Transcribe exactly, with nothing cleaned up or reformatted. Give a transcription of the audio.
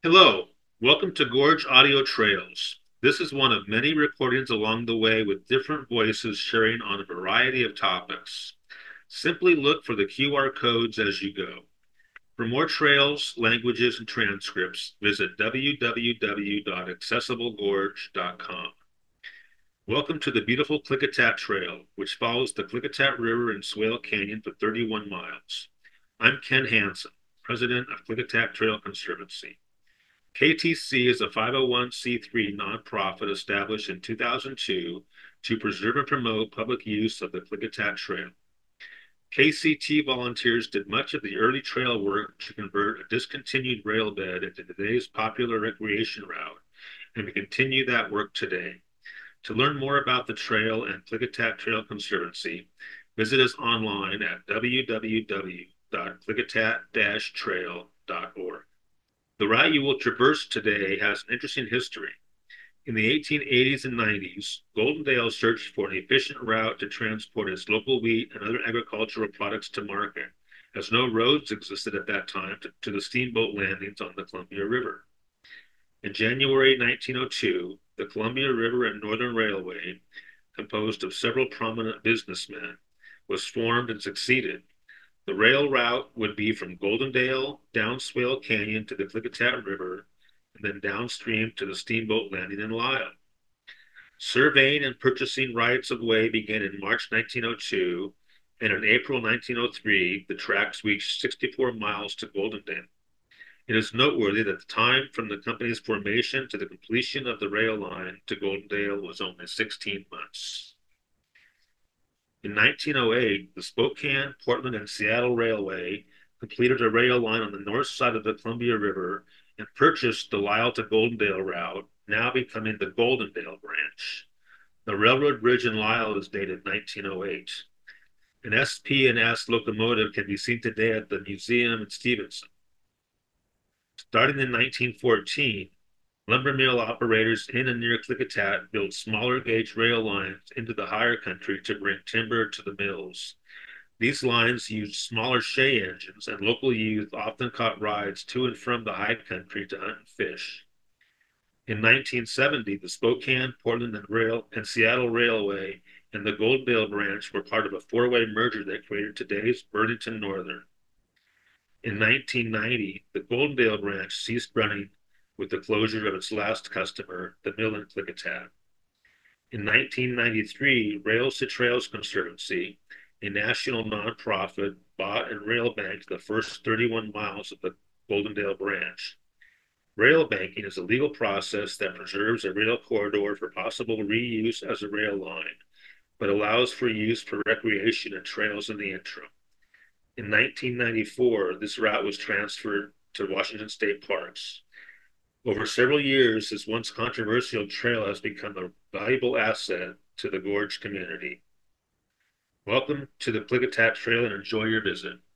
Hello, welcome to Gorge Audio Trails. This is one of many recordings along the way with different voices sharing on a variety of topics. Simply look for the Q R codes as you go. For more trails, languages, and transcripts, visit w w w dot accessible gorge dot com. Welcome to the beautiful Klickitat Trail, which follows the Klickitat River in Swale Canyon for thirty-one miles. I'm Ken Hansen, president of Klickitat Trail Conservancy. K T C is a five oh one c three nonprofit established in two thousand two to preserve and promote public use of the Klickitat Trail. K C T volunteers did much of the early trail work to convert a discontinued rail bed into today's popular recreation route, and we continue that work today. To learn more about the trail and Klickitat Trail Conservancy, visit us online at w w w dot klickitat dash trail dot org. The route you will traverse today has an interesting history. In the eighteen eighties and nineties, Goldendale searched for an efficient route to transport its local wheat and other agricultural products to market, as no roads existed at that time to, to the steamboat landings on the Columbia River. In January nineteen oh two, the Columbia River and Northern Railway, composed of several prominent businessmen, was formed and succeeded. The rail route would be from Goldendale down Swale Canyon to the Klickitat River, and then downstream to the steamboat landing in Lisle. Surveying and purchasing rights of way began in March nineteen oh two, and in April nineteen oh three, the tracks reached sixty-four miles to Goldendale. It is noteworthy that the time from the company's formation to the completion of the rail line to Goldendale was only sixteen months. In nineteen oh eight, the Spokane, Portland, and Seattle Railway completed a rail line on the north side of the Columbia River and purchased the Lisle to Goldendale route, now becoming the Goldendale branch. The railroad bridge in Lisle is dated nineteen oh eight. An S P and S locomotive can be seen today at the museum in Stevenson. Starting in nineteen fourteen, lumber mill operators in and near Klickitat built smaller gauge rail lines into the higher country to bring timber to the mills. These lines used smaller Shay engines, and local youth often caught rides to and from the high country to hunt and fish. In nineteen seventy, the Spokane, Portland, and, Rail, and Seattle Railway and the Goldendale branch were part of a four-way merger that created today's Burlington Northern. In nineteen ninety, the Goldendale branch ceased running with the closure of its last customer, the mill in Klickitat. In nineteen ninety-three, Rails to Trails Conservancy, a national nonprofit, bought and rail banked the first thirty-one miles of the Goldendale branch. Rail banking is a legal process that preserves a rail corridor for possible reuse as a rail line, but allows for use for recreation and trails in the interim. In nineteen ninety-four, this route was transferred to Washington State Parks. Over several years, this once controversial trail has become a valuable asset to the Gorge community. Welcome to the Klickitat Trail and enjoy your visit.